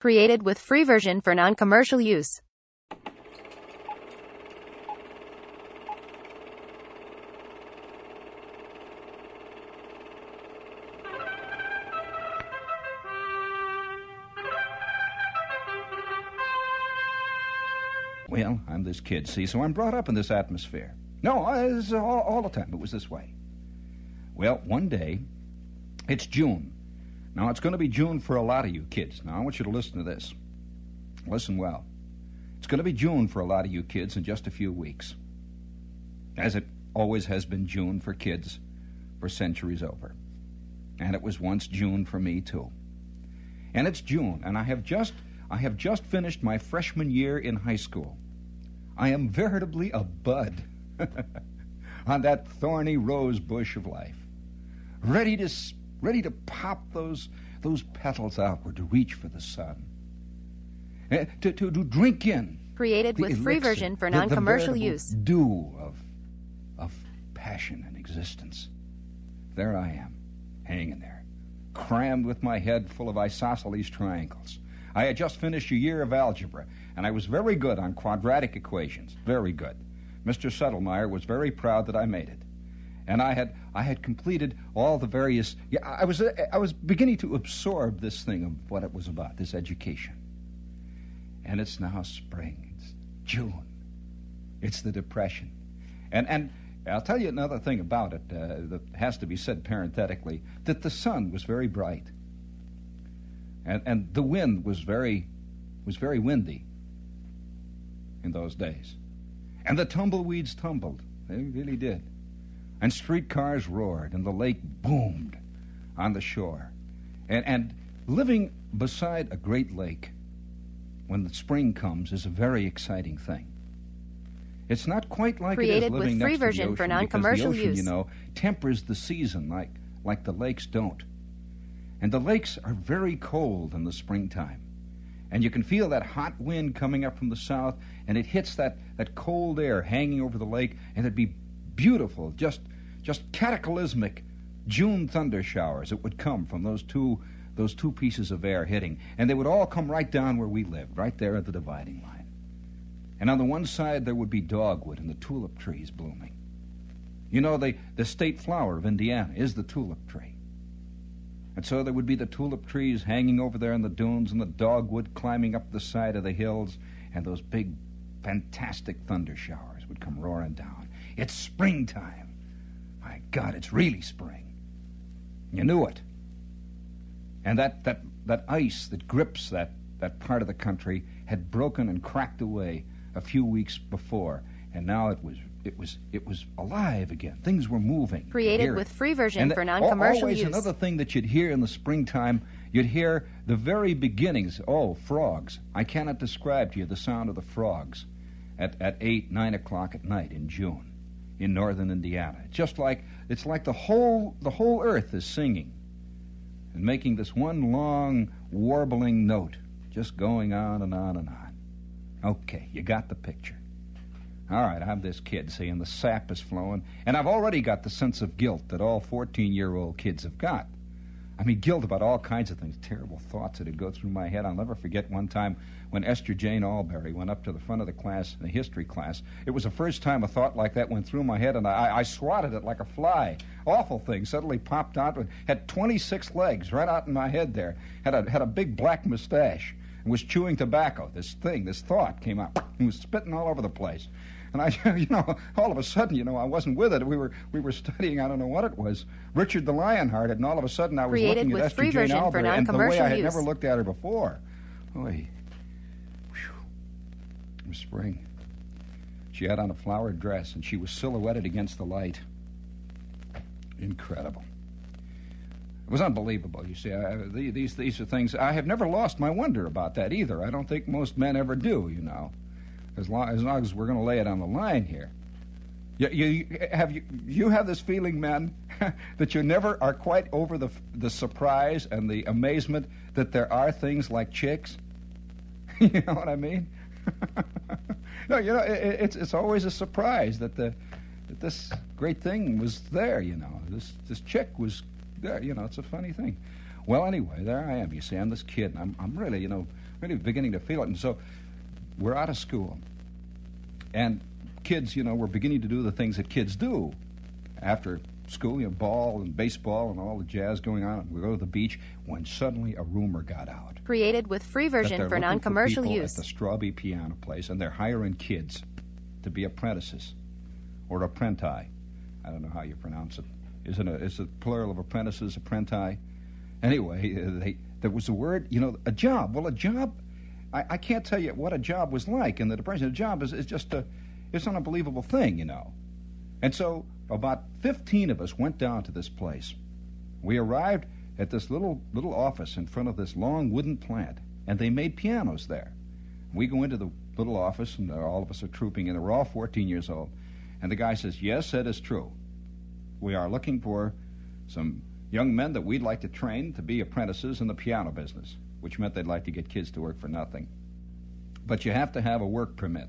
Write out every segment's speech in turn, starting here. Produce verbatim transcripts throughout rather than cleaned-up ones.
Created with free version for non-commercial use. Well, I'm this kid, see, so I'm brought up in this atmosphere. No, it's all, all the time. It was this way. Well, one day, it's June. Now, it's going to be June for a lot of you kids. Now, I want you to listen to this. Listen well. It's going to be June for a lot of you kids in just a few weeks, as it always has been June for kids for centuries over. And it was once June for me, too. And it's June, and I have just, I have just finished my freshman year in high school. I am veritably a bud on that thorny rose bush of life, ready to ready to pop those those petals outward to reach for the sun, uh, to, to to drink in. Created with elixir, free version for the, non-commercial the use. Dew of of passion and existence. There I am, hanging there, crammed with my head full of isosceles triangles. I had just finished a year of algebra, and I was very good on quadratic equations. Very good. Mister Settlemeyer was very proud that I made it. And I had I had completed all the various... Yeah, I was I was beginning to absorb this thing of what it was about, this education. And it's now spring. It's June. It's the Depression. And and I'll tell you another thing about it uh, that has to be said parenthetically, that the sun was very bright. And and the wind was very was very windy in those days. And the tumbleweeds tumbled. They really did. And streetcars roared, and the lake boomed on the shore. And and living beside a great lake when the spring comes is a very exciting thing. It's not quite like Created it is living with free next to the version ocean, for because non-commercial the ocean, use. you know, tempers the season like like the lakes don't. And the lakes are very cold in the springtime. And you can feel that hot wind coming up from the south, and it hits that, that cold air hanging over the lake, and it'd be beautiful, just just cataclysmic June thunder showers that would come from those two those two pieces of air hitting. And they would all come right down where we lived, right there at the dividing line. And on the one side there would be dogwood and the tulip trees blooming. You know, the, the state flower of Indiana is the tulip tree. And so there would be the tulip trees hanging over there in the dunes and the dogwood climbing up the side of the hills, and those big, fantastic thunder showers would come roaring down. It's springtime. My God, it's really spring. You knew it. And that, that, that ice that grips that, that part of the country had broken and cracked away a few weeks before, and now it was It was it was alive again. Things were moving. Created with free version and for the, non-commercial always use. Another thing that you'd hear in the springtime, you'd hear the very beginnings. Oh, frogs. I cannot describe to you the sound of the frogs at, at eight, nine o'clock at night in June in northern Indiana. It's just like it's like the whole the whole earth is singing and making this one long warbling note, just going on and on and on. Okay, you got the picture. All right, I'm this kid, see, and the sap is flowing, and I've already got the sense of guilt that all fourteen-year-old kids have got. I mean, guilt about all kinds of things, terrible thoughts that would go through my head. I'll never forget one time when Esther Jane Albury went up to the front of the class, the history class. It was the first time a thought like that went through my head, and I, I swatted it like a fly. Awful thing, suddenly popped out, had twenty-six legs right out in my head there, had a, had a big black mustache, and was chewing tobacco. This thing, this thought came out, and was spitting all over the place. And I, you know, all of a sudden, you know, I wasn't with it. We were we were studying, I don't know what it was, Richard the Lionhearted, and all of a sudden I was Created looking with at Esther free Jane version for Albury, and the way non-commercial I had use. never looked at her before. Oy. Whew. It was spring. She had on a flowered dress, and she was silhouetted against the light. Incredible. It was unbelievable, you see. I, these, these are things, I have never lost my wonder about that either. I don't think most men ever do, you know. As long, as long as we're going to lay it on the line here. You, you, have you, you have this feeling, men, that you never are quite over the, the surprise and the amazement that there are things like chicks? You know what I mean? No, you know, it, it's, it's always a surprise that, the, that this great thing was there, you know. This, this chick was there, you know, it's a funny thing. Well, anyway, there I am, you see. I'm this kid, and I'm, I'm really, you know, really beginning to feel it. And so we're out of school. And kids, you know, we're beginning to do the things that kids do after school, you know, ball and baseball and all the jazz going on. We go to the beach when suddenly a rumor got out. Created with free version for non-commercial use. At the Strawbee Piano Place, and they're hiring kids to be apprentices or apprenti. I don't know how you pronounce it. Is it a, is it plural of apprentices, apprenti? Anyway, they, there was a word, you know, a job. Well, a job, I, I can't tell you what a job was like in the Depression. A job is, is just a, it's an unbelievable thing, you know. And so about fifteen of us went down to this place. We arrived at this little little office in front of this long wooden plant, and they made pianos there. We go into the little office, and all of us are trooping in. We're all fourteen years old. And the guy says, yes, that is true. We are looking for some young men that we'd like to train to be apprentices in the piano business, which meant they'd like to get kids to work for nothing. But you have to have a work permit.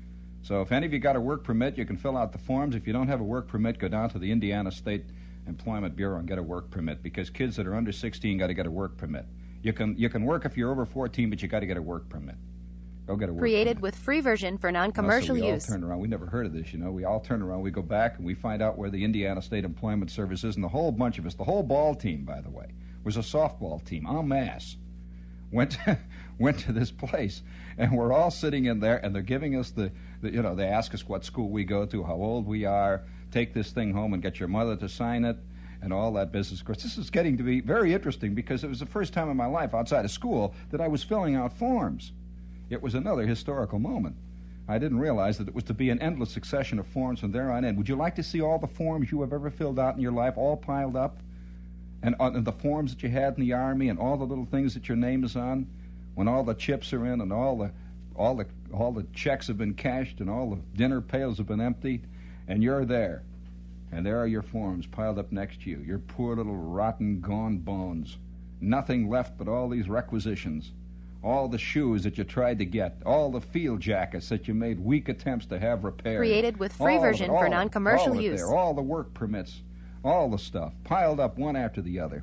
So if any of you got a work permit, you can fill out the forms. If you don't have a work permit, go down to the Indiana State Employment Bureau and get a work permit, because kids that are under sixteen got to get a work permit. You can you can work if you're over fourteen, but you got to get a work permit. Go get a work Created permit. with free version for non-commercial well, so we use. all turn around. We never heard of this, you know. We all turn around. We go back and we find out where the Indiana State Employment Service is, and the whole bunch of us, the whole ball team, by the way, was a softball team en masse. Went to, went to this place, and we're all sitting in there, and they're giving us the, the, you know, they ask us what school we go to, how old we are, take this thing home and get your mother to sign it, and all that business. Of course, this is getting to be very interesting, because it was the first time in my life outside of school that I was filling out forms. It was another historical moment. I didn't realize that it was to be an endless succession of forms from there on in. Would you like to see all the forms you have ever filled out in your life all piled up? And, uh, and the forms that you had in the Army, and all the little things that your name is on, when all the chips are in, and all the all the all the checks have been cashed, and all the dinner pails have been emptied, and you're there, and there are your forms piled up next to you, your poor little rotten, gone bones, nothing left but all these requisitions, all the shoes that you tried to get, all the field jackets that you made weak attempts to have repaired. Created with free all version it, for all non-commercial all use. There, all the work permits, all the stuff, piled up one after the other.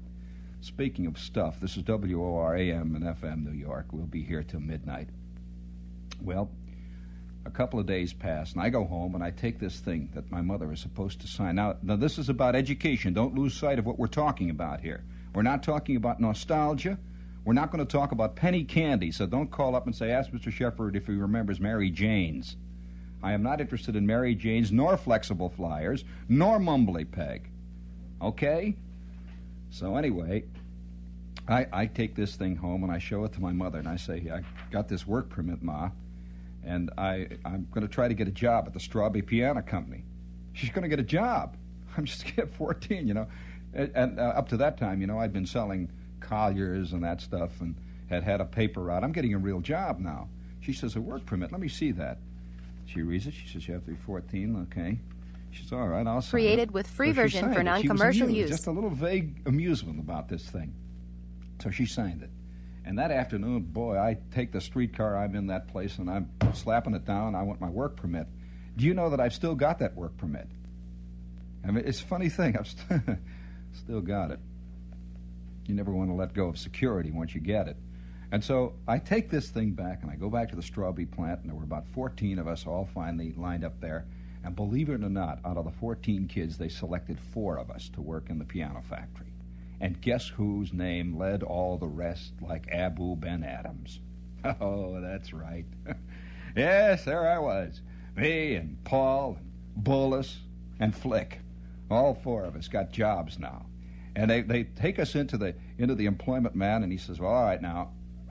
Speaking of stuff, this is W O R A M and F M New York. We'll be here till midnight. Well, a couple of days pass, and I go home, and I take this thing that my mother is supposed to sign out. Now, this is about education. Don't lose sight of what we're talking about here. We're not talking about nostalgia. We're not going to talk about penny candy, so don't call up and say, ask Mister Shepard if he remembers Mary Jane's. I am not interested in Mary Jane's, nor Flexible Flyers, nor Mumbly Peg. Okay? So anyway, I, I take this thing home, and I show it to my mother, and I say, I got this work permit, Ma, and I, I'm going to try to get a job at the Strawbee Piano Company. She's going to get a job. I'm just fourteen, you know. And, and uh, up to that time, you know, I'd been selling Colliers and that stuff, and had had a paper route. I'm getting a real job now. She says, a work permit, let me see that. She reads it. She says, you have to be fourteen, okay. She says, all right, I'll sign Created it. with free So she version signed for it. She was non-commercial amused, use. Just a little vague amusement about this thing. So she signed it. And that afternoon, boy, I take the streetcar, I'm in that place, and I'm slapping it down. I want my work permit. Do you know that I've still got that work permit? I mean, it's a funny thing. I've st- still got it. You never want to let go of security once you get it. And so I take this thing back, and I go back to the Strawbee plant, and there were about fourteen of us all finally lined up there. And believe it or not, out of the fourteen kids, they selected four of us to work in the piano factory. And guess whose name led all the rest like Abu Ben Adams? Oh, that's right. Yes, there I was. Me and Paul and Bullis and Flick. All four of us got jobs now. And they, they take us into the into the employment man, and he says, well, all right, now.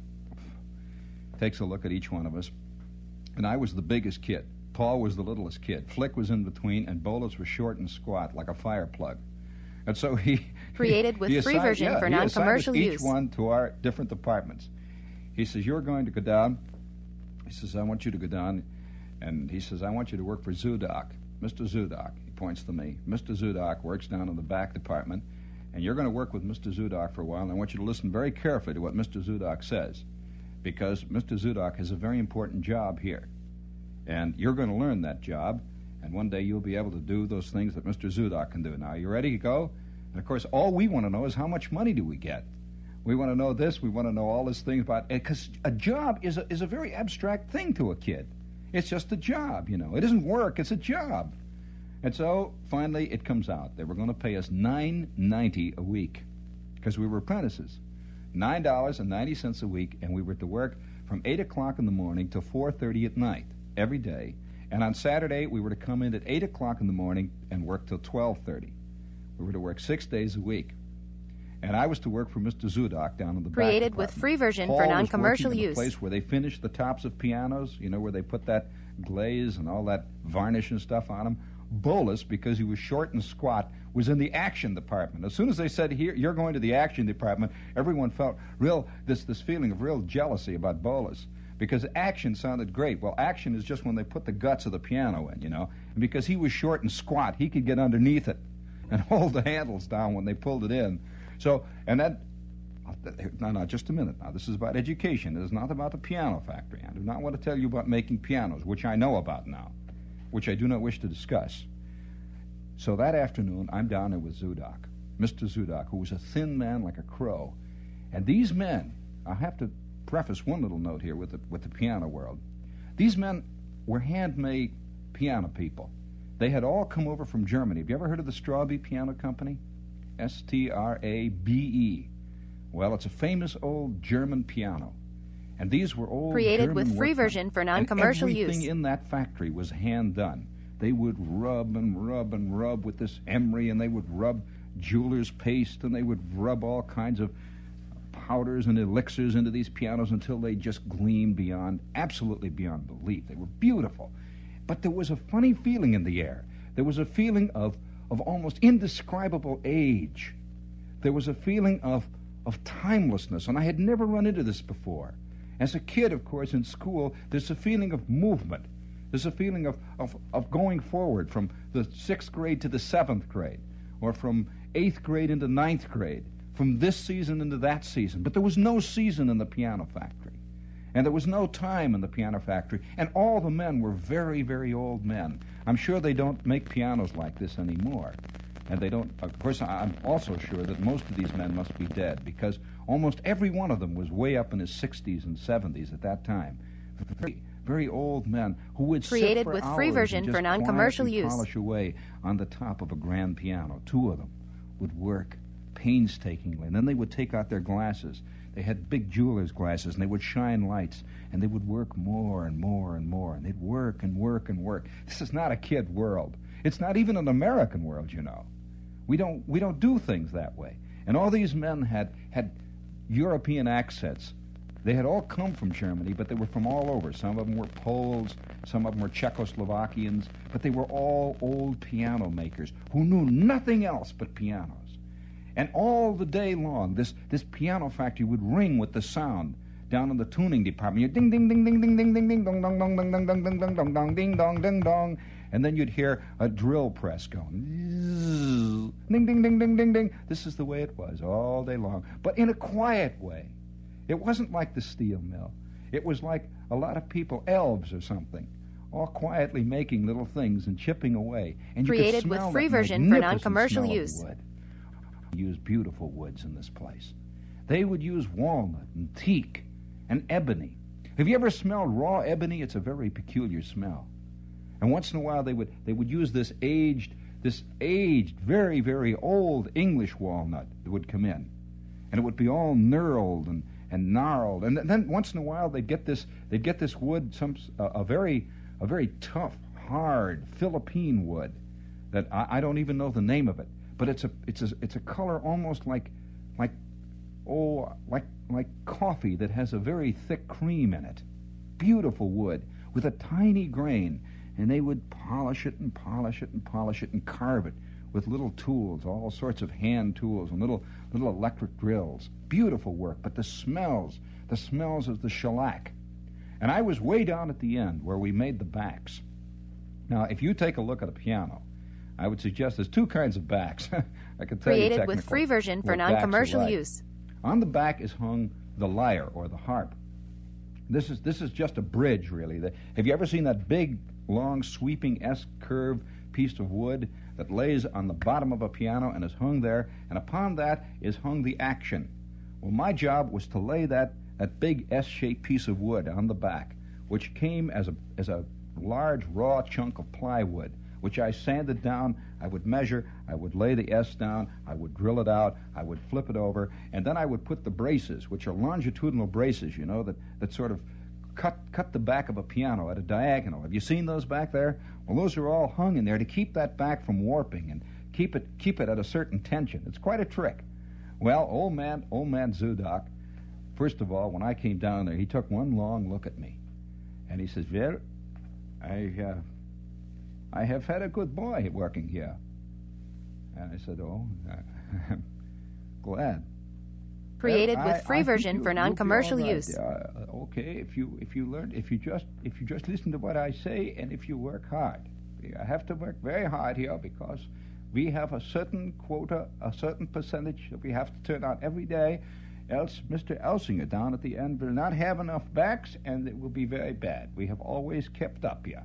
Takes a look at each one of us. And I was the biggest kid. Paul was the littlest kid. Flick was in between, and Bullis was short and squat, like a fire plug. And so he... Created with he free assigned, version yeah, for he non-commercial assigned us use. each one to our different departments. He says, you're going to go down. He says, I want you to go down. And he says, I want you to work for Zudock. Mister Zudock. He points to me. Mister Zudock works down in the back department, and you're going to work with Mister Zudock for a while, and I want you to listen very carefully to what Mister Zudock says, because Mister Zudock has a very important job here. And you're going to learn that job, and one day you'll be able to do those things that Mister Zudock can do. Now, are you ready to go? And, of course, all we want to know is how much money do we get? We want to know this. We want to know all these things about it. Because a job is a, is a very abstract thing to a kid. It's just a job, you know. It isn't work. It's a job. And so, finally, it comes out. They were going to pay us nine ninety a week because we were apprentices. nine dollars and ninety cents a week, and we were to work from eight o'clock in the morning to four thirty at night every day. And on Saturday, we were to come in at eight o'clock in the morning and work till twelve thirty. We were to work six days a week. And I was to work for Mister Zudok down in the back Created with department. free version Paul for was non-commercial working in use. the place where they finish the tops of pianos, you know, where they put that glaze and all that varnish and stuff on them. Bolus, because he was short and squat, was in the action department. As soon as they said, "Here, you're going to the action department," everyone felt real this this feeling of real jealousy about Bolus, because action sounded great. Well, action is just when they put the guts of the piano in, you know. And because he was short and squat, he could get underneath it and hold the handles down when they pulled it in. So, and that, no, no, just a minute now. This is about education. It is not about the piano factory. I do not want to tell you about making pianos, which I know about now, which I do not wish to discuss. So that afternoon, I'm down there with Zudok, Mister Zudok, who was a thin man like a crow. And these men, I have to preface one little note here with the, with the piano world. These men were handmade piano people. They had all come over from Germany. Have you ever heard of the Straube Piano Company? S T R A B E. Well, it's a famous old German piano. And these were old Created German with free workmen. version for non-commercial and use. everything in that factory was hand done. They would rub and rub and rub with this emery, and they would rub jeweler's paste, and they would rub all kinds of powders and elixirs into these pianos until they just gleamed beyond, absolutely beyond belief. They were beautiful. But there was a funny feeling in the air. There was a feeling of, of almost indescribable age. There was a feeling of, of timelessness, and I had never run into this before. As a kid, of course, in school, there's a feeling of movement. There's a feeling of, of, of going forward from the sixth grade to the seventh grade, or from eighth grade into ninth grade, from this season into that season. But there was no season in the piano factory, and there was no time in the piano factory, and all the men were very, very old men. I'm sure they don't make pianos like this anymore, and they don't, of course, I'm also sure that most of these men must be dead, because almost every one of them was way up in his sixties and seventies at that time. Very, very old men who would Created sit for with hours free version and just for non-commercial quietly use. polish away on the top of a grand piano. Two of them would work painstakingly, and then they would take out their glasses. They had big jeweler's glasses, and they would shine lights, and they would work more and more and more, and they'd work and work and work. This is not a kid world. It's not even an American world, you know. We don't we don't do things that way. And all these men had had European accents. They had all come from Germany, but they were from all over. Some of them were Poles, some of them were Czechoslovakians, but they were all old piano makers who knew nothing else but pianos. And all the day long, this, this piano factory would ring with the sound down in the tuning department. You'd ding, ding, ding, ding, ding, ding, ding, ding, dong, dong, dong, dong, dong, dong, dong, dong, dong, dong, ding, dong, ding, dong. And then you'd hear a drill press going. Ding, ding, ding, ding, ding, ding. This is the way it was all day long, but in a quiet way. It wasn't like the steel mill. It was like a lot of people, elves or something, all quietly making little things and chipping away. And you Created could smell with free that version for magnificent non-commercial smell of use. wood. Use beautiful woods in this place. They would use walnut and teak and ebony. Have you ever smelled raw ebony? It's a very peculiar smell. And once in a while they would they would use this aged, this aged, very, very old English walnut that would come in. And it would be all knurled and, and gnarled. And then once in a while they'd get this they'd get this wood, some a, a very a very tough, hard Philippine wood that I, I don't even know the name of it. But it's a it's a it's a color almost like like oh like like coffee that has a very thick cream in it. Beautiful wood with a tiny grain, and they would polish it and polish it and polish it and carve it with little tools, all sorts of hand tools and little little electric drills. Beautiful work, but the smells, the smells of the shellac. And I was way down at the end where we made the backs. Now, if you take a look at a piano, I would suggest there's two kinds of backs. I could tell you Created technical with free version for what backs are non-commercial like. use. On the back is hung the lyre or the harp. This is this is just a bridge, really. The, have you ever seen that big, long, sweeping S-curve piece of wood that lays on the bottom of a piano and is hung there? And upon that is hung the action, Well, my job was to lay that, that big S-shaped piece of wood on the back, which came as a, as a large raw chunk of plywood, which I sanded down. I would measure, I would lay the S down, I would drill it out, I would flip it over, and then I would put the braces, which are longitudinal braces, you know, that, that sort of cut cut the back of a piano at a diagonal. Have you seen those back there? Well, those are all hung in there to keep that back from warping and keep it keep it at a certain tension. It's quite a trick. Well, old man, old man Zudok, first of all, when I came down there, he took one long look at me, and he says, "Well, I, uh, I have had a good boy working here." And I said, "Oh, I'm glad." Created Well, with I- free I think version you- for you'll be non-commercial all right. use. Uh, okay, if you if you learn if you just if you just listen to what I say and if you work hard. I have to work very hard here because we have a certain quota, a certain percentage that we have to turn out every day, else Mister Elsinger down at the end will not have enough backs and it will be very bad. We have always kept up here.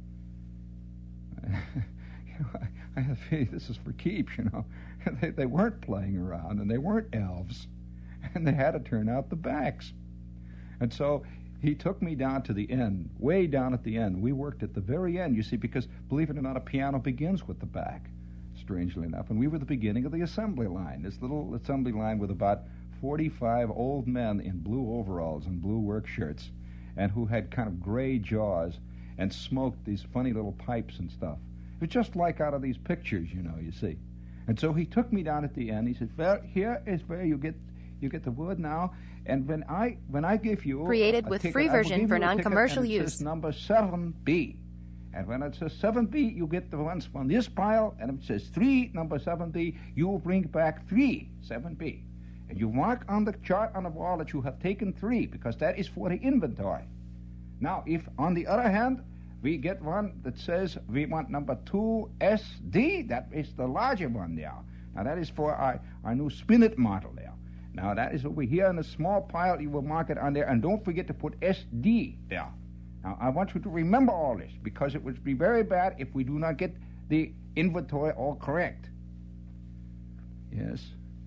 I have a feeling this is for keeps, you know. They, they weren't playing around, and they weren't elves, and they had to turn out the backs. And so he took me down to the end, way down at the end. We worked at the very end, you see, because, believe it or not, a piano begins with the back, strangely enough. And we were the beginning of the assembly line, this little assembly line with about forty-five old men in blue overalls and blue work shirts, and who had kind of gray jaws and smoked these funny little pipes and stuff. It was just like out of these pictures, you know, you see. And so he took me down at the end. He said, "Well, here is where you get you get the wood now, and when I when I give you Created a with ticket, free I will version give for you a ticket, non-commercial and it use. says number seven B, and when it says seven B, you get the ones from this pile, and if it says three, number seven B, you will bring back three, seven B, and you mark on the chart on the wall that you have taken three because that is for the inventory. Now, if on the other hand we get one that says we want number two S D, that is the larger one there. Now that is for our, our new Spinet model there. Now that is over here in a small pile. You will mark it on there, and don't forget to put S D there. Now I want you to remember all this because it would be very bad if we do not get the inventory all correct. Yes,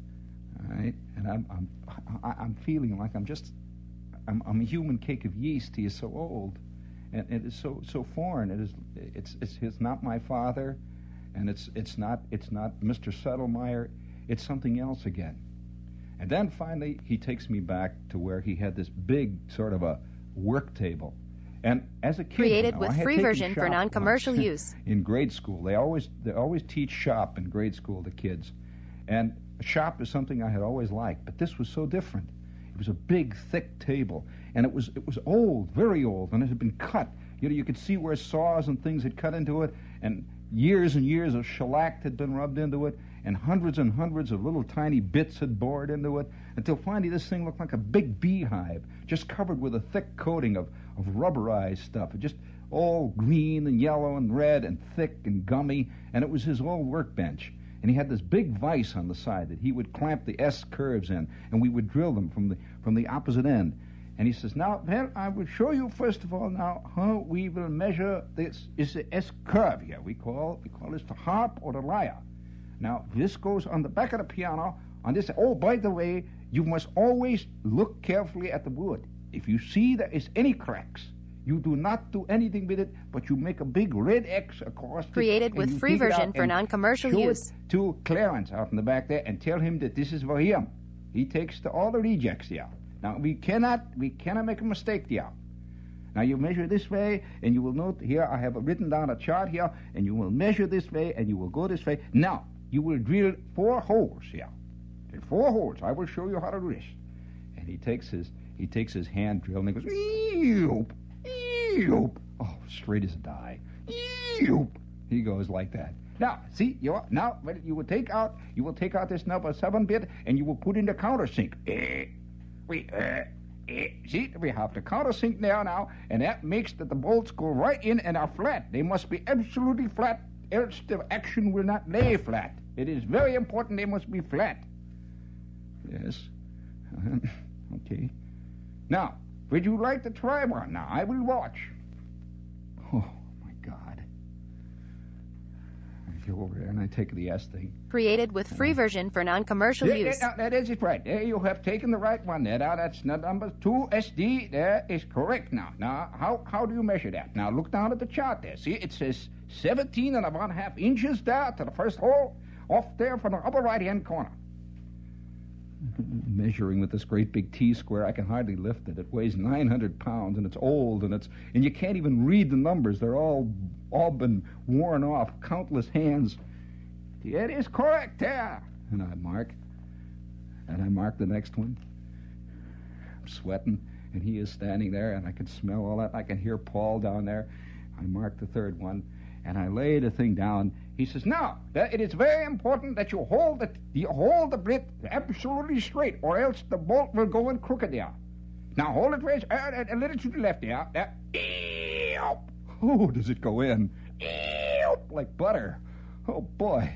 all right. And I'm I'm I- I'm feeling like I'm just I'm I'm a human cake of yeast. He is so old. And it is so so foreign. It is it's it's it's not my father, and it's it's not it's not Mister Settlemeyer. It's something else again. And then finally he takes me back to where he had this big sort of a work table. And as a kid, Created you know, with I had free taken version for shop non-commercial once use. in grade school. They always they always teach shop in grade school to kids, and shop is something I had always liked. But this was so different. It was a big, thick table, and it was it was old, very old, and it had been cut. You know, you could see where saws and things had cut into it, and years and years of shellac had been rubbed into it, and hundreds and hundreds of little tiny bits had bored into it, until finally this thing looked like a big beehive, just covered with a thick coating of, of rubberized stuff. It just all green and yellow and red and thick and gummy, and it was his old workbench. And he had this big vise on the side that he would clamp the S curves in, and we would drill them from the from the opposite end. And he says, "Now, well, I will show you first of all now how we will measure this. Is the S curve here? We call we call this the harp or the lyre. Now, this goes on the back of the piano. On this. Oh, by the way, you must always look carefully at the wood. If you see there is any cracks, you do not do anything with it, but you make a big red X across it. Created and with you free take it out version for and non-commercial show it use. to Clarence out in the back there and tell him that this is for him. He takes the, all the rejects here. Now, we cannot we cannot make a mistake here. Now, you measure this way, and you will note here, I have written down a chart here, and you will measure this way, and you will go this way. Now, you will drill four holes here. Drill four holes. I will show you how to do this. And he takes his he takes his hand drill, and he goes, eep, eep. Oh, straight as a die. Eep. He goes like that. Now, see, you are, now you will take out you will take out this number seven bit, and you will put in the countersink. Eh, we, uh, eh, see, we have the countersink there now, and that makes that the bolts go right in and are flat. They must be absolutely flat, else the action will not lay flat. It is very important they must be flat. Yes. Okay. Now, would you like to try one? Now, I will watch. Oh, my God. go over there and I take the S thing. Created with free version for non-commercial Yeah, use. yeah, now, that is it right. There you have taken the right one there. Now that's not number two S D. There is correct now. Now, how how do you measure that? Now look down at the chart there. See, it says seventeen and a one half inches there to the first hole, off there from the upper right-hand corner. Measuring with this great big T-square, I can hardly lift it. It weighs nine hundred pounds, and it's old, and it's and you can't even read the numbers. They're all all been worn off, countless hands. It is correct there. And I mark, and I mark the next one. I'm sweating, and he is standing there, and I can smell all that. I can hear Paul down there. I mark the third one, and I lay the thing down. He says, now, that it is very important that you hold the, you hold the bit absolutely straight, or else the bolt will go in crooked there. Now, hold it very, uh, a little to the left there. There. Oh, does it go in? Like butter. Oh, boy.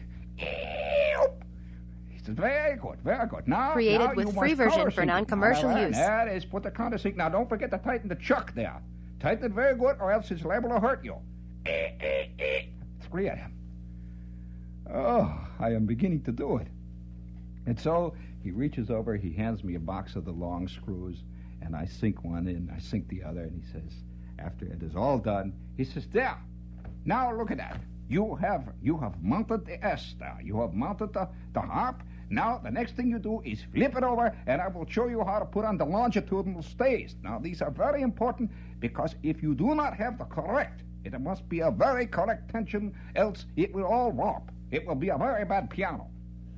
He says, very good, very good. Now, Created now with you free must version countersink for it. non-commercial Now, use. That is, put the countersink. Now, don't forget to tighten the chuck there. Tighten it very good, or else it's liable to hurt you. Three of them. Oh, I am beginning to do it. And so he reaches over, he hands me a box of the long screws, and I sink one in, I sink the other, and he says, after it is all done, he says, there, now look at that. You have you have mounted the S there. You have mounted the, the harp. Now, the next thing you do is flip it over, and I will show you how to put on the longitudinal stays. Now, these are very important, because if you do not have the correct, it must be a very correct tension, else it will all warp. It will be a very bad piano.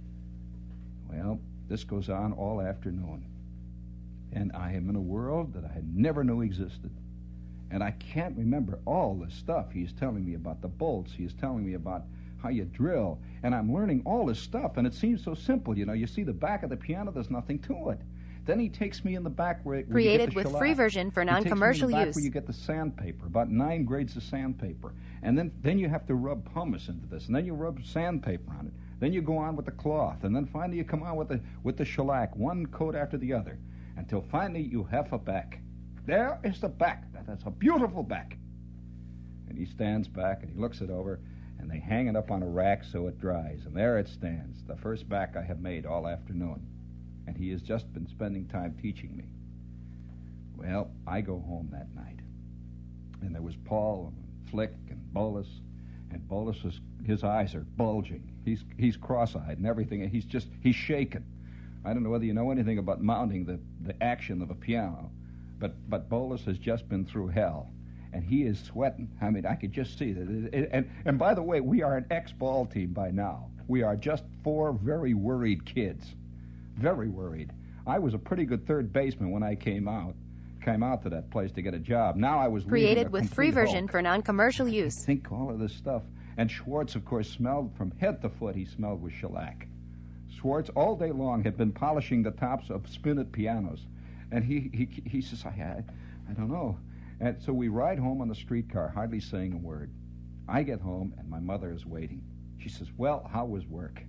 Well, this goes on all afternoon. And I am in a world that I never knew existed. And I can't remember all the stuff he's telling me about the bolts. He is telling me about how you drill. And I'm learning all this stuff, and it seems so simple. You know, you see the back of the piano, there's nothing to it. Then he takes me in the back where, where Created you get the with shellac. free version for He takes me in the non-commercial back use. where you get the sandpaper, about nine grades of sandpaper. And then, then you have to rub pumice into this, and then you rub sandpaper on it. Then you go on with the cloth, and then finally you come on with the, with the shellac, one coat after the other, until finally you have a back. There is the back. That's a beautiful back. And he stands back, and he looks it over, and they hang it up on a rack so it dries. And there it stands, the first back I have made all afternoon. And he has just been spending time teaching me. Well, I go home that night. And there was Paul and Flick and Bolus. And Bolus, is, his eyes are bulging. He's he's cross-eyed and everything. And he's just, he's shaken. I don't know whether you know anything about mounting the, the action of a piano. But, but Bolus has just been through hell. And he is sweating. I mean, I could just see that. It, it, and, and by the way, we are an ex-ball team by now. We are just four very worried kids. Very worried. I was a pretty good third baseman when I came out, came out to that place to get a job. Now I was Created with free version Hulk. for non-commercial use. Think all of this stuff. And Schwartz, of course, smelled from head to foot. He smelled with shellac. Schwartz all day long had been polishing the tops of spinet pianos, and he he he says, I I, I don't know. And so we ride home on the streetcar, hardly saying a word. I get home, and my mother is waiting. She says, well, how was work?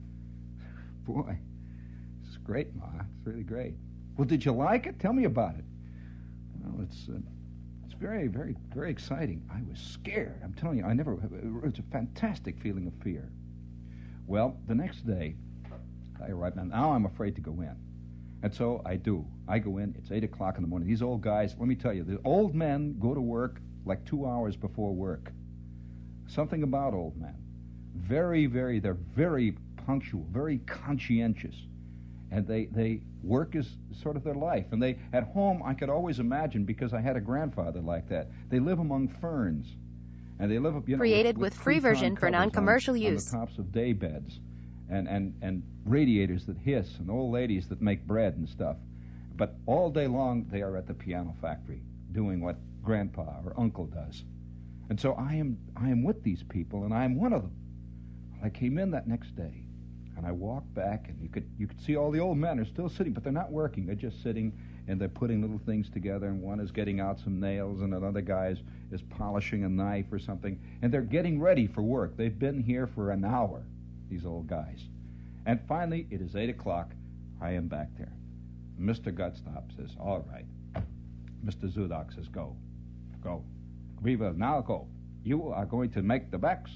Boy. It's great, Ma. It's really great. Well, did you like it? Tell me about it. Well, it's uh, it's very, very, very exciting. I was scared. I'm telling you, I never. It's a fantastic feeling of fear. Well, the next day, I arrive, and now I'm afraid to go in, and so I do. I go in. It's eight o'clock in the morning. These old guys. Let me tell you, the old men go to work like two hours before work. Something about old men. Very, very. They're very punctual, very conscientious. And they, they work as sort of their life. And they, at home, I could always imagine, because I had a grandfather like that, they live among ferns. And they live, you know, Created with, with, with free cretonne version for covers non-commercial on, use. on the tops of day beds. And, and, and radiators that hiss, and old ladies that make bread and stuff. But all day long, they are at the piano factory, doing what Grandpa or Uncle does. And so I am, I am with these people, and I am one of them. I came in that next day. And I walked back, and you could you could see all the old men are still sitting, but they're not working. They're just sitting, and they're putting little things together, and one is getting out some nails, and another guy is, is polishing a knife or something, and they're getting ready for work. They've been here for an hour, these old guys. And finally, it is eight o'clock. I am back there. Mister Gutstop says, all right. Mister Zudok says, go. Go. We will now go. You are going to make the backs,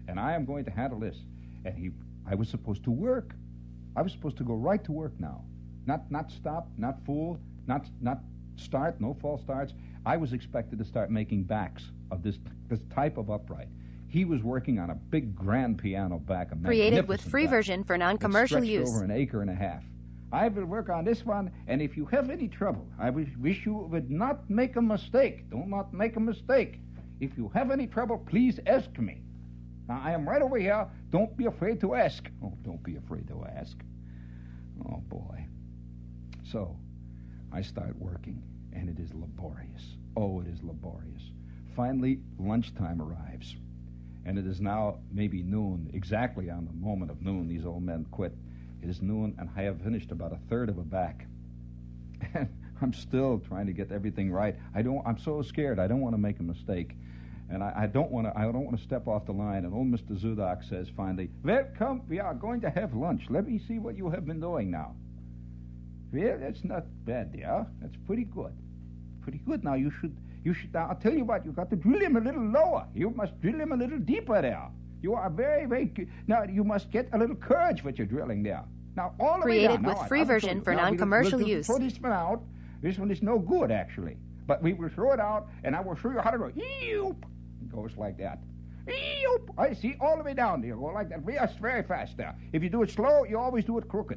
and I am going to handle this. And he, I was supposed to work. I was supposed to go right to work now. Not not stop, not fool, not not start, no false starts. I was expected to start making backs of this this type of upright. He was working on a big grand piano back, a Created with magnificent free back version for that non-commercial stretched use. over an acre and a half. I will work on this one, and if you have any trouble, I wish, wish you would not make a mistake. Do not make a mistake. If you have any trouble, please ask me. Now, I am right over here. Don't be afraid to ask. Oh, don't be afraid to ask. Oh, boy. So, I start working, and it is laborious. Oh, it is laborious. Finally, lunchtime arrives, and it is now maybe noon, exactly on the moment of noon. These old men quit. It is noon, and I have finished about a third of a back. And I'm still trying to get everything right. I don't. I'm so scared. I don't want to make a mistake, and I, I don't want to. I don't want to step off the line. And old Mister Zudak says finally, "Well, come. We are going to have lunch. Let me see what you have been doing now." Well, that's not bad, dear. That's pretty good. Pretty good. Now you should. You should. Now I'll tell you what. You got to drill him a little lower. You must drill him a little deeper there. You are very, very good. Now, you must get a little courage with your drilling there. Now, all the way Created down. with Now, free I- I will version show you. for Now, we'll- non-commercial we'll, use. Throw this one out. This one is no good, actually. But we will throw it out, and I will show you how to go. Eep! It goes like that. Eep! I see, all the way down. You go like that. Yes, very fast there. If you do it slow, you always do it crooked.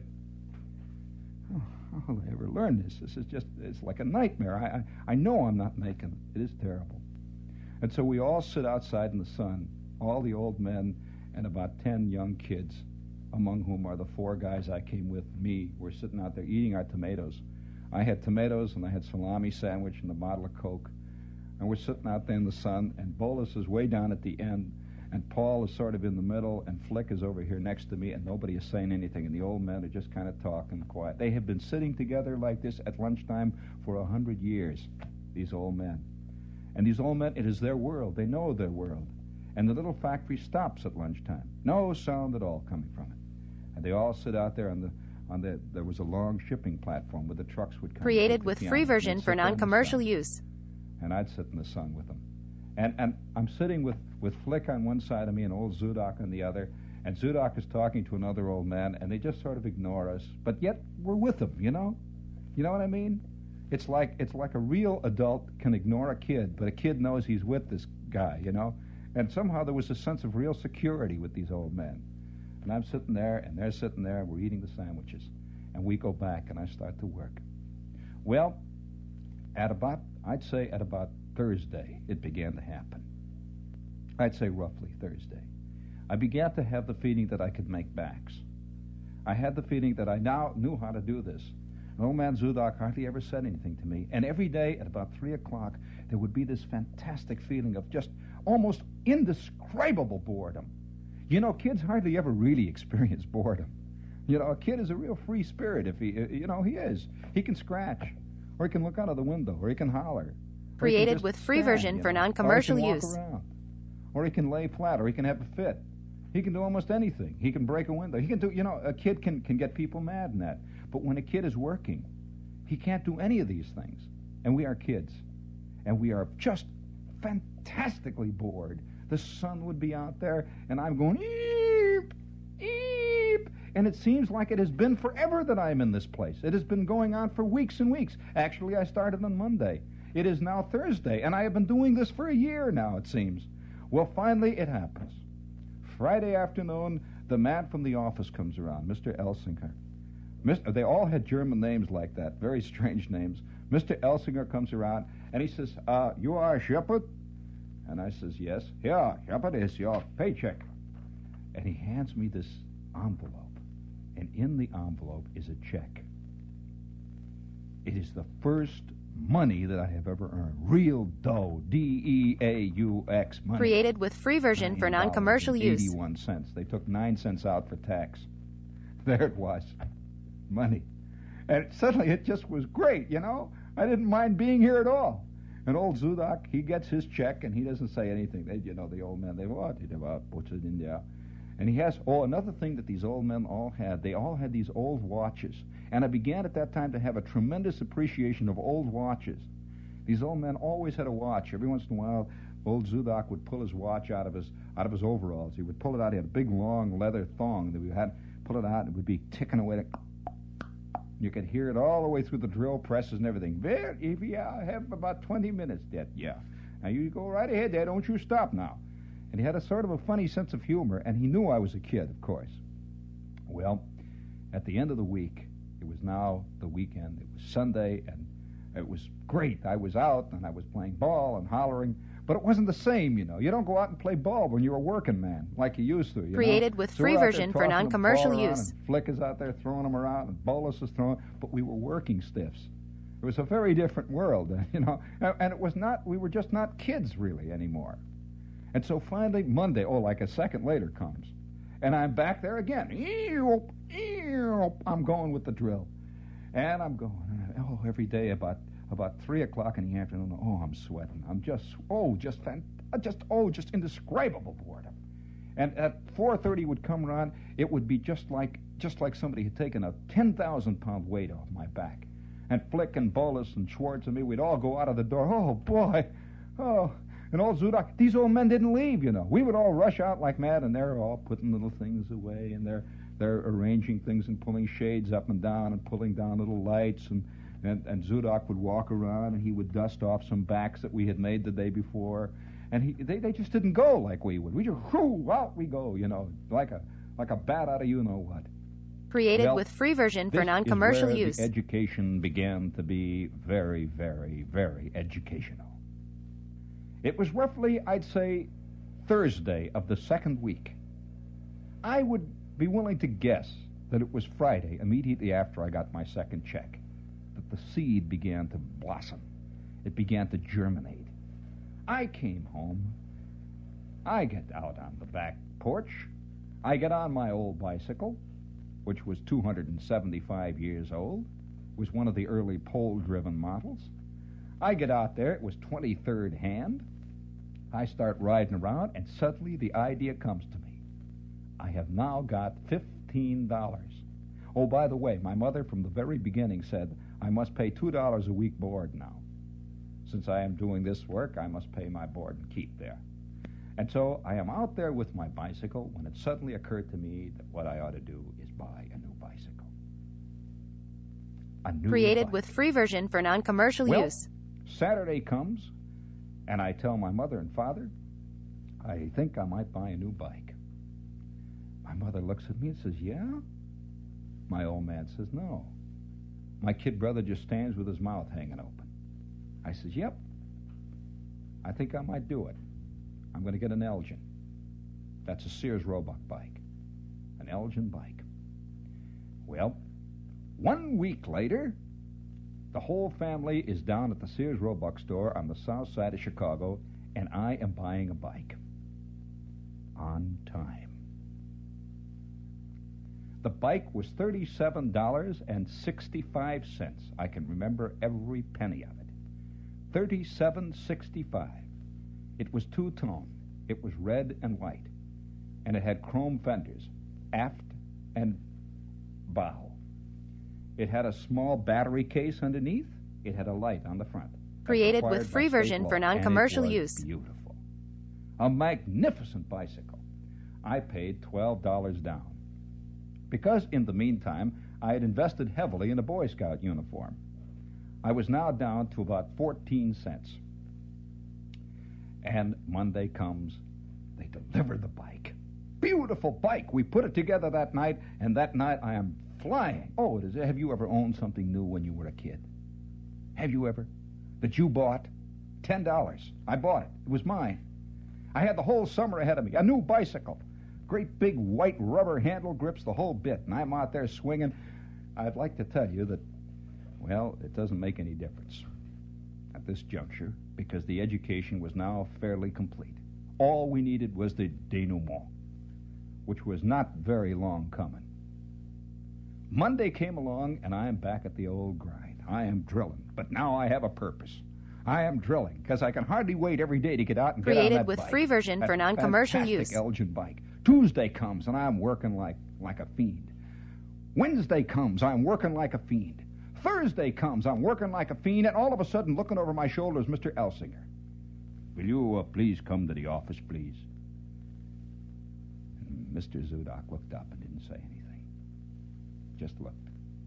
Oh, how will I ever learn this? This is just, it's like a nightmare. I, I, I know I'm not making it. It is terrible. And so we all sit outside in the sun, all the old men and about ten young kids, among whom are the four guys I came with, me. We're sitting out there eating our tomatoes. I had tomatoes, and I had salami sandwich and a bottle of Coke. And we're sitting out there in the sun, and Bolus is way down at the end, and Paul is sort of in the middle, and Flick is over here next to me, and nobody is saying anything, and the old men are just kind of talking quiet. They have been sitting together like this at lunchtime for a hundred years, these old men. And these old men, it is their world. They know their world. And the little factory stops at lunchtime. No sound at all coming from it. And they all sit out there on the, on the, there was a long shipping platform where the trucks would come. Created take with the free pianos, and version they'd for sit there in the non-commercial sun. use. And I'd sit in the sun with them. And and I'm sitting with, with Flick on one side of me and old Zudak on the other. And Zudak is talking to another old man, and they just sort of ignore us. But yet, we're with them, you know? You know what I mean? It's like it's like a real adult can ignore a kid, but a kid knows he's with this guy, you know? And somehow there was a sense of real security with these old men. And I'm sitting there, and they're sitting there, and we're eating the sandwiches. And we go back, and I start to work. Well, at about, I'd say at about Thursday, it began to happen. I'd say roughly Thursday. I began to have the feeling that I could make backs. I had the feeling that I now knew how to do this. And old man Zudak hardly ever said anything to me. And every day at about three o'clock, there would be this fantastic feeling of just almost indescribable boredom. You know, kids hardly ever really experience boredom. You know, a kid is a real free spirit if he, you know, he is. He can scratch, or he can look out of the window, or he can holler. Or he can Created just with free stand, version you for know, non-commercial or he can use. walk around. Or he can lay flat, or he can have a fit. He can do almost anything. He can break a window. He can do, you know, a kid can, can get people mad in that. But when a kid is working, he can't do any of these things. And we are kids. And we are just fantastically bored. The sun would be out there, and I'm going, eep, eep. And it seems like it has been forever that I'm in this place. It has been going on for weeks and weeks. Actually, I started on Monday. It is now Thursday, and I have been doing this for a year now, it seems. Well, finally, it happens. Friday afternoon, the man from the office comes around, Mister Elsinger. Mister They all had German names like that, very strange names. Mister Elsinger comes around, and he says, uh, you are Shepard? And I says, yes. Here, Shepard, is your paycheck. And he hands me this envelope, and in the envelope is a check. It is the first money that I have ever earned. Real dough, D E A U X, money. Created with free version for non-commercial use. eighty-one cents. They took nine cents out for tax. There it was. Money. And suddenly it just was great, you know? I didn't mind being here at all. And old Zudak, he gets his check, and he doesn't say anything. They, you know, the old men, they, what? They puts it in there. And he has, oh, another thing that these old men all had, they all had these old watches. And I began at that time to have a tremendous appreciation of old watches. These old men always had a watch. Every once in a while, Old Zudok would pull his watch out of his out of his overalls. He would pull it out. He had a big, long leather thong that we had. Pull it out, and it would be ticking away. You could hear it all the way through the drill presses and everything. Well, if yeah, I have about twenty minutes, Dad. Yeah. Now, you go right ahead, Dad. Don't you stop now. And he had a sort of a funny sense of humor, and he knew I was a kid, of course. Well, at the end of the week, it was now the weekend. It was Sunday, and it was great. I was out, and I was playing ball and hollering, but it wasn't the same, you know. You don't go out and play ball when you're a working man like you used to, you Created know? with So free we're out there version for tossing the non-commercial ball around, use. And Flick is out there throwing them around, and Bolus is throwing, but we were working stiffs. It was a very different world, you know, and and it was not, we were just not kids really anymore. And so finally, Monday, oh, like a second later comes, and I'm back there again. Eeop, eeop. I'm going with the drill. And I'm going, oh, every day about about three o'clock in the afternoon, oh, I'm sweating. I'm just, oh, just, fan, just, oh, just indescribable boredom. And at four thirty would come around, it would be just like, just like somebody had taken a ten thousand pound weight off my back. And Flick and Bolus and Schwartz and me, we'd all go out of the door. Oh, boy. Oh, and old Zudok, these old men didn't leave, you know. We would all rush out like mad, and they're all putting little things away, and they're they're arranging things and pulling shades up and down and pulling down little lights. And, and, and Zudok would walk around, and he would dust off some backs that we had made the day before. And he, they, they just didn't go like we would. We just, whoo, out we go, you know, like a like a bat out of you-know-what. Created Well, with free version for This non-commercial is where use. the education began to be very, very, very educational. It was roughly, I'd say, Thursday of the second week. I would be willing to guess that it was Friday, immediately after I got my second check, that the seed began to blossom. It began to germinate. I came home. I get out on the back porch. I get on my old bicycle, which was two hundred seventy-five years old, was one of the early pole-driven models. I get out there. It was twenty-third hand. I start riding around, and suddenly the idea comes to me. I have now got fifteen dollars. Oh, by the way, my mother from the very beginning said I must pay two dollars a week board now. Since I am doing this work, I must pay my board and keep there. And so I am out there with my bicycle when it suddenly occurred to me that what I ought to do is buy a new bicycle. A new Created bicycle. with free version for non-commercial Well, use. Saturday comes, and I tell my mother and father, I think I might buy a new bike. My mother looks at me and says, yeah? My old man says, no. My kid brother just stands with his mouth hanging open. I says, yep. I think I might do it. I'm going to get an Elgin. That's a Sears Roebuck bike. An Elgin bike. Well, one week later, the whole family is down at the Sears Roebuck store on the south side of Chicago, and I am buying a bike. On time. The bike was thirty-seven dollars and sixty-five cents. I can remember every penny of it. thirty-seven dollars and sixty-five cents. It was two-tone. It was red and white. And it had chrome fenders, aft and bow. It had a small battery case underneath. It had a light on the front. as Created required with by free state version law, for and it non-commercial was use. Beautiful. A magnificent bicycle. I paid twelve dollars down. Because in the meantime, I had invested heavily in a Boy Scout uniform. I was now down to about fourteen cents. And Monday comes, they deliver the bike. Beautiful bike. We put it together that night, and that night I am flying. Oh, it is. Have you ever owned something new when you were a kid? Have you ever? That you bought? Ten dollars. I bought it. It was mine. I had the whole summer ahead of me. A new bicycle. Great big white rubber handle grips, the whole bit. And I'm out there swinging. I'd like to tell you that, well, it doesn't make any difference at this juncture, because the education was now fairly complete. All we needed was the denouement, which was not very long coming. Monday came along, and I am back at the old grind. I am drilling, but now I have a purpose. I am drilling, because I can hardly wait every day to get out and get on Created that with bike. free version That for non-commercial fantastic use. Elgin bike. Tuesday comes, and I'm working like, like a fiend. Wednesday comes, I'm working like a fiend. Thursday comes, I'm working like a fiend, and all of a sudden, looking over my shoulder is Mister Elsinger. Will you uh, please come to the office, please? And Mister Zudok looked up and didn't say anything. Just looked.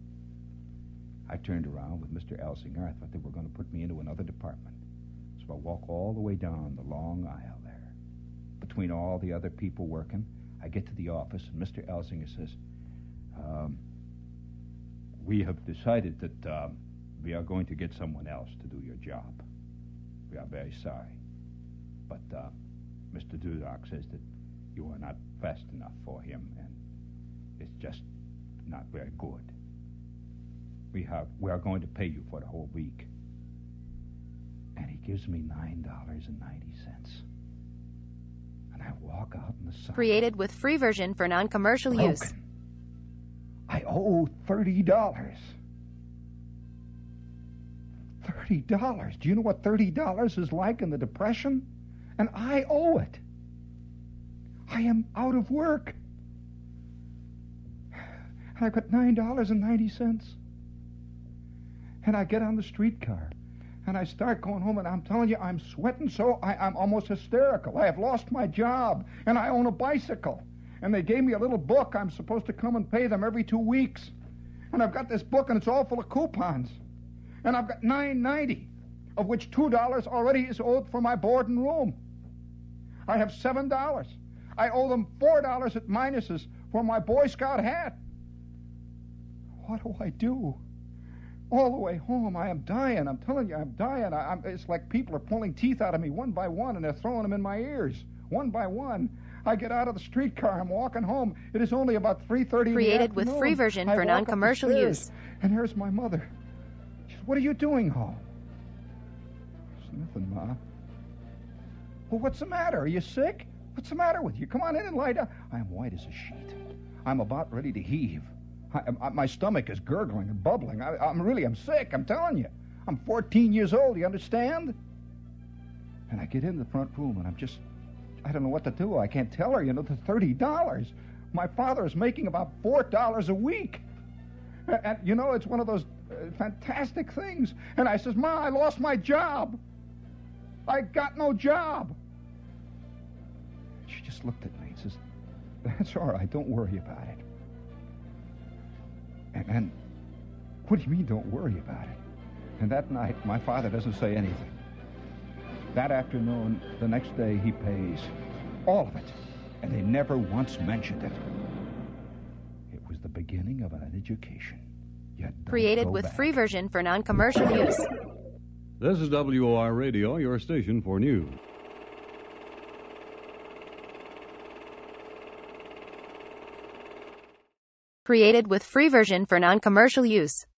I turned around with Mister Elsinger. I thought they were going to put me into another department. So I walk all the way down the long aisle there. Between all the other people working, I get to the office, and Mister Elsinger says, um, we have decided that um, we are going to get someone else to do your job. We are very sorry. But uh, Mister Dudok says that you are not fast enough for him, and it's just not very good. We have we are going to pay you for the whole week. And he gives me nine dollars and ninety cents. And I walk out in the sun. Created with free version for non-commercial use. Broken. I owe thirty dollars. thirty dollars. Do you know what thirty dollars is like in the Depression? And I owe it. I am out of work. And I've got nine dollars and ninety cents. And I get on the streetcar. And I start going home, and I'm telling you, I'm sweating so I, I'm almost hysterical. I have lost my job, and I own a bicycle. And they gave me a little book. I'm supposed to come and pay them every two weeks. And I've got this book, and it's all full of coupons. And I've got nine ninety, of which two dollars already is owed for my board and room. I have seven dollars. I owe them four dollars at minuses for my Boy Scout hat. What do I do? All the way home, I am dying. I'm telling you, I'm dying. I, I'm, it's like people are pulling teeth out of me one by one, and they're throwing them in my ears, one by one. I get out of the streetcar. I'm walking home. It is only about three thirty in the Created afternoon. with free version I for walk up the non-commercial stairs, use. And here's my mother. She says, what are you doing home? It's nothing, Ma. Well, what's the matter? Are you sick? What's the matter with you? Come on in and lie down. I am white as a sheet. I'm about ready to heave. I, I, my stomach is gurgling and bubbling. I, I'm really, I'm sick, I'm telling you. I'm fourteen years old, you understand? And I get in the front room, and I'm just, I don't know what to do. I can't tell her, you know, the thirty dollars. My father is making about four dollars a week. And, and, you know, it's one of those uh, fantastic things. And I says, Ma, I lost my job. I got no job. She just looked at me and says, that's all right, don't worry about it. And, and what do you mean, don't worry about it? And that night, my father doesn't say anything. That afternoon, the next day, he pays all of it. And they never once mentioned it. It was the beginning of an education. Yet don't Created go with back. free version for non-commercial use. This is W O R Radio, your station for news. Created with free version for non-commercial use.